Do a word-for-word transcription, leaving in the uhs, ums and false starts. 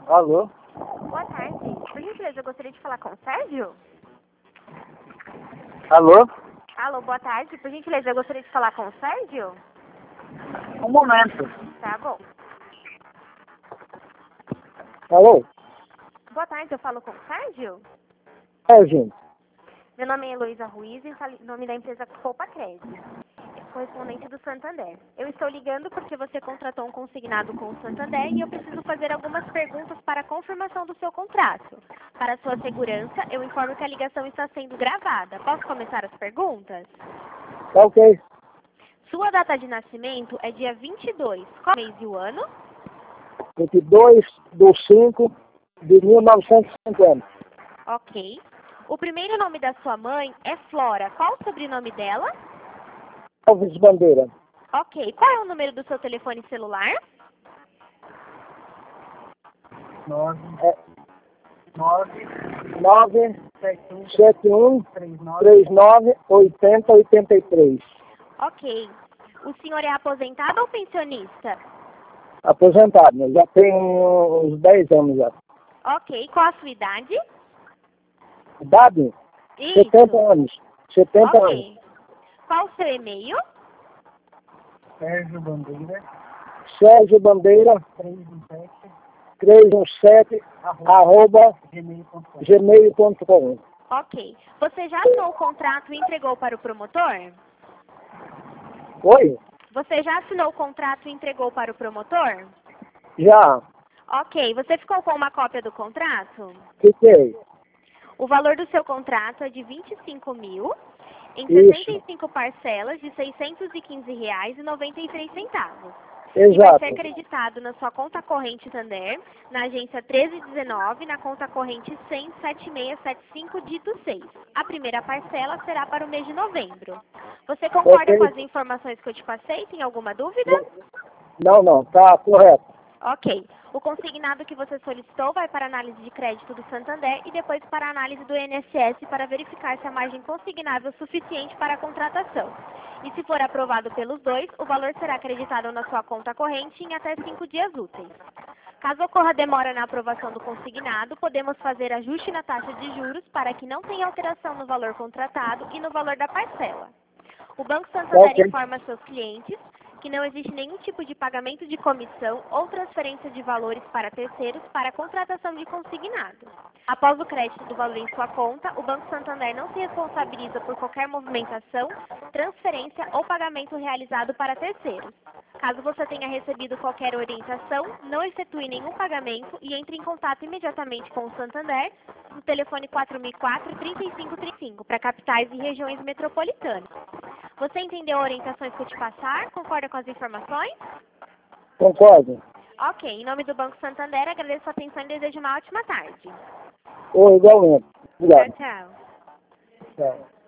Alô? Boa tarde. Por gentileza, eu gostaria de falar com o Sérgio. Alô? Alô, boa tarde. Por gentileza, eu gostaria de falar com o Sérgio. Um momento. Tá bom. Alô? Boa tarde, eu falo com o Sérgio. É, gente. Meu nome é Heloísa Ruiz e falo em nome da empresa Poupa Crédito, correspondente do Santander. Eu estou ligando porque você contratou um consignado com o Santander e eu preciso fazer algumas perguntas para a confirmação do seu contrato. Para sua segurança, eu informo que a ligação está sendo gravada. Posso começar as perguntas? Tá ok. Sua data de nascimento é dia vinte e dois. Qual mês e o ano? vinte e dois de cinco de mil novecentos e cinquenta. Ok. O primeiro nome da sua mãe é Flora. Qual o sobrenome dela? Alves Bandeira. Ok. Qual é o número do seu telefone celular? Nove. É. Nove. Nove. Sete um. Três nove. Oitenta. Oitenta e três. Ok. O senhor é aposentado ou pensionista? Aposentado, né? Já tem uns dez anos já. Ok. Qual a sua idade? Idade? Isso. setenta anos. setenta anos. Ok. Qual o seu e-mail? Sérgio Bandeira. Sérgio Bandeira. trezentos e dezessete. Arroba. Gmail ponto com. Ok. Você já assinou o contrato e entregou para o promotor? Oi? Você já assinou o contrato e entregou para o promotor? Já. Ok. Você ficou com uma cópia do contrato? Fiquei. O valor do seu contrato é de vinte e cinco mil, em Isso. sessenta e cinco parcelas de seiscentos e quinze reais e noventa e três centavos. E vai Exato. ser acreditado na sua conta corrente Santander, na agência treze dezenove, na conta corrente cem sete seis sete cinco, dito seis. A primeira parcela será para o mês de novembro. Você concorda Ok. com as informações que eu te passei? Tem alguma dúvida? Não, não. Tá correto. Ok. O consignado que você solicitou vai para a análise de crédito do Santander e depois para a análise do I N S S para verificar se a margem consignável é suficiente para a contratação. E se for aprovado pelos dois, o valor será acreditado na sua conta corrente em até cinco dias úteis. Caso ocorra demora na aprovação do consignado, podemos fazer ajuste na taxa de juros para que não tenha alteração no valor contratado e no valor da parcela. O Banco Santander Ok. informa seus clientes que não existe nenhum tipo de pagamento de comissão ou transferência de valores para terceiros para a contratação de consignado. Após o crédito do valor em sua conta, o Banco Santander não se responsabiliza por qualquer movimentação, transferência ou pagamento realizado para terceiros. Caso você tenha recebido qualquer orientação, não efetue nenhum pagamento e entre em contato imediatamente com o Santander no telefone quatro mil e quatro, trinta e cinco trinta e cinco para capitais e regiões metropolitanas. Você entendeu as orientações que eu te passar? Concorda com as informações? Concordo. Ok. Em nome do Banco Santander, agradeço a atenção e desejo uma ótima tarde. Oi, igualmente. Tchau, Obrigado. tchau. Tchau.